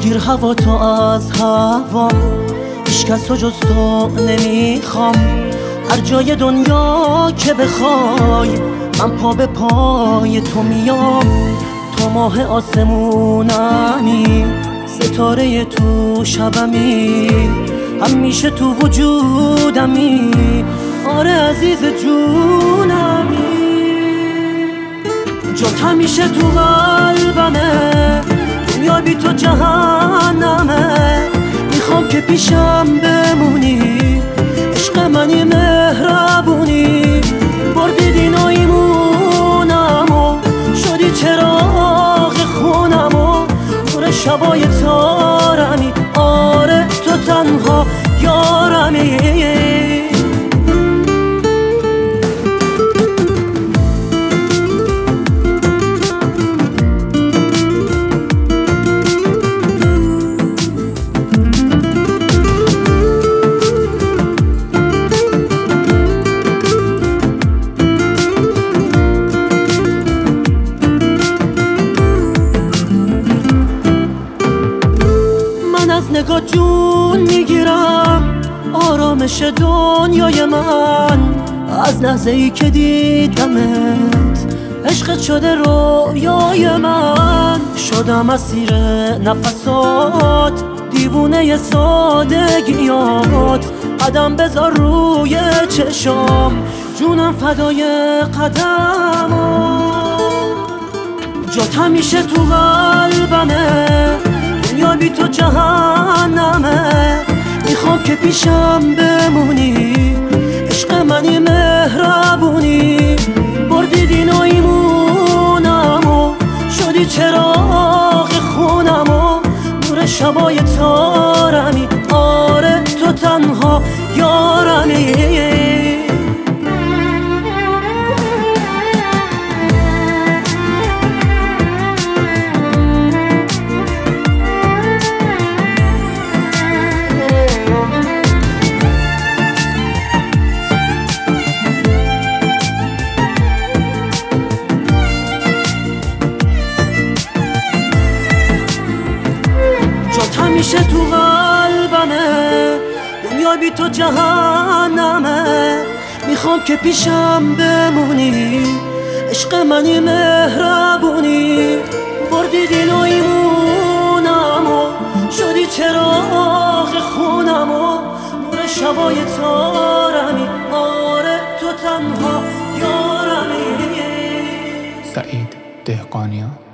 بگیر هوا تو از هوا، هیچ کس رو جز تو نمیخوام. هر جای دنیا که بخوای من پا به پای تو میام. تو ماه آسمونمی، ستاره تو شبمی، همیشه تو وجودمی. آره عزیز جونمی، جات همیشه تو قلبمه. دنیا بی تو جهنمه. میخوام که پیشم بمونی، عشق منی مهربونی. بردی دین و ایمونمو، شدی چراغ خونمو، نور شبای تارمی. آره تو تنها یارمی. از نگاه جون میگیرم، آرامش دنیای من. از لحظه ای که دیدمت عشقت شده رویای من. شدم اسیر نفسات، دیوونه سادگیات. قدم بذار روی چشام، جونم فدای قدمات. جات همیشه تو قلبمه، دنیا بی تو جهنمه. میخوام که پیشم بمونی، عشق منی مهربونی. بردی دین و ایمونمو، شدی چراغ خونمو، نور شبای تارمی. آره تو تنها یارمی. همیشه تو قلبمه، دنیا بی تو جهنمه. میخوام که پیشم بمونی، عشق منی مهربونی. بردی دین و ایمونمو، شدی چراغ خونمو، نور شبای تارمی. آره تو تنها یارمی. سعید دهقانیان.